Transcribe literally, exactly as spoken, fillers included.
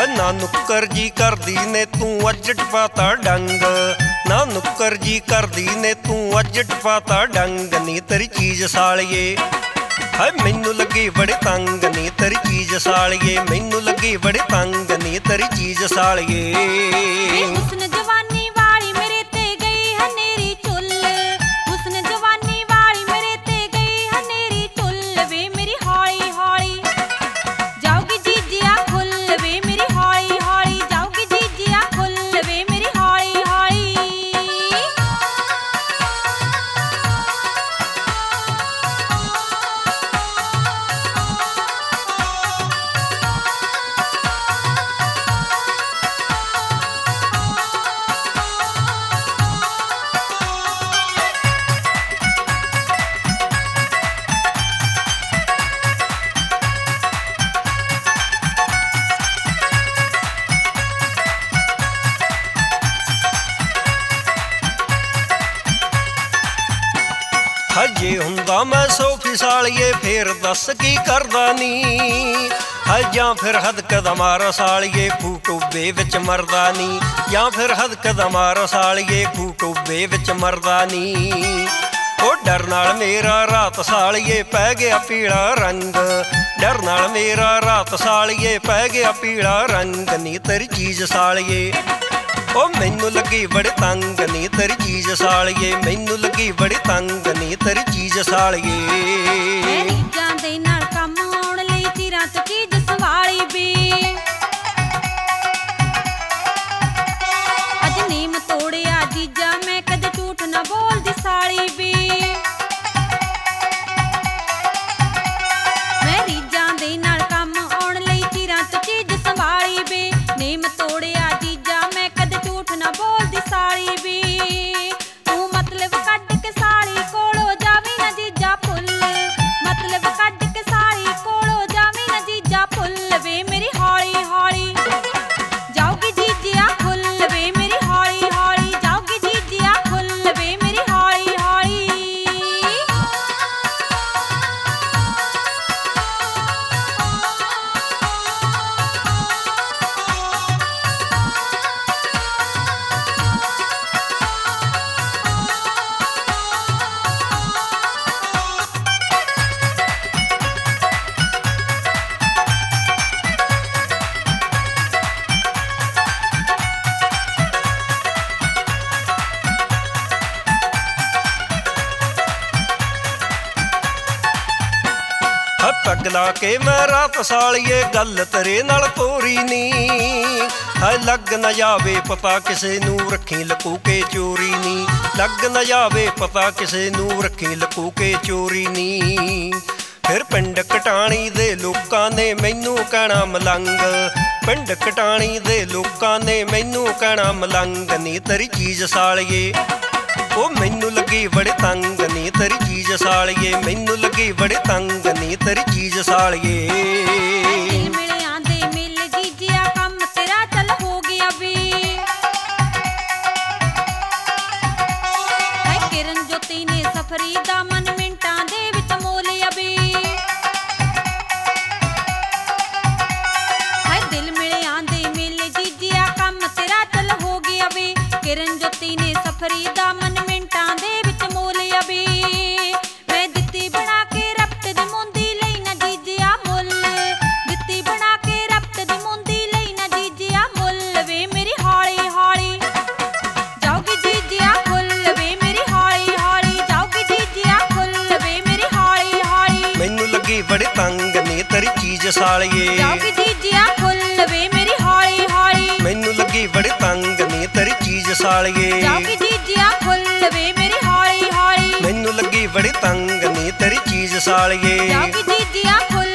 है ना नुक्कर जी कर दी ने तू अजट पाता डंग, ना नुक्कर जी कर दी ने तू अजट पाता डंग नी तेरी चीज सालिए है मैनू लगी बड़े तंग नी तेरी चीज सालिए, मैनू लगी बड़े तंग नी तेरी चीज सालिए। हुस्न जवानी वाली मेरे ते गई हनेरी चुल, हुस्न जवानी वाली मेरे ते गई हनेरी चुल वे मेरी हौली हौली जाओगी जीजिया खुल वे मेरी हौली हौली जाओगी जीजिया खुल वे मेरी हौली हौली। हजे हुंदा मैं सोफी सालिए फिर दस की करदा नी, हजां फिर हद कदमारा सालिए खूटूबे विच मरदा नी, या फिर हद कदमारा सालिए खूटूबे विच मरदा नी। ओ डर नाल मेरा रात सालिए पै गया पीला रंग, डर नाल मेरा रात सालिए पै गया पीला रंग नी तेरी चीज सालिए ओ मैनू लगी बड़े तंग नी तेरी चीज सालिए, मैनू लगी बड़े तंग नी तेरी चीज सालिए। रीजां दे नाल कम आउण लई चिरां तो चीज सवाली वे अज नीम तोड़िया जीजा मैं कदे झूठ ना बोलदी साली वे। मैं रीजां दे नाल कम आउण लई चिरां तो चीज सवाली वे नीम तोड़िया जीजा मैं कदे झूठ ना बोलदी साली वे। तू मतलब कड्ड के साली कोलों जावी ना जीजा फुल, मतलब कड्ड के साली कोलों जावी ना जीजा फुल वे मेरी हौली हौली जाओगी जीजिया खुल वे मेरी हौली हौली जाओगी जीजिया खुल वे मेरी हौली हौली। पग ला के मैं रात सालिए गल तेरे नाल तोरी नी, है लग न जावे पता किसे नू रखी लकू के चोरी नी, लग न जावे पता किसे नू रखी लकू के चोरी नी। फिर पिंड कटाणी दे लोकां ने मैनू कहना मलंग, पिंड कटाणी दे लोकां ने मैनू कहना मलंग नी तेरी चीज सालिए ओ मैनू लगी बड़े तंग नी तेरी चीज सालिए, मैनू लगी बड़े तंग नी तेरी चीज सालिए। दिल मिलियां दे मिल जीजिया कम तेरा चल हो गया वे है किरण ज्योति ने सफरी दा मन मिंटां दे विच मोलिया वे है दिल मिलियां दे मिल जीजिया कम तेरा चल हो गया वे किरण ज्योति ने सफरी दा मन मिंटां दे विच मोलिया वे। मैं दित्ती बना के रब्त दी मुंदी लई ना जीजिया मुल, दित्ती बना के रब्त दी मुंदी लई ना जीजिया मुल वे मेरी हौली हौली जाओगी जीजिया खुल वे मेरी हौली हौली जाओगी जीजिया खुल वे मेरी हौली हौली। मैनू लगी बड़े तंग नी तेरी चीज सालिए जाओगी जीजिया खुल वे मेरी हौली हौली मैनू लगी बड़े तंग नी तेरी चीज सालिए जाओगी जीजिया खुल वे मेरी हौली हौली मैनू लगी बड़े तंग नी तेरी चीज सालिए जाओगी जीजिया खुल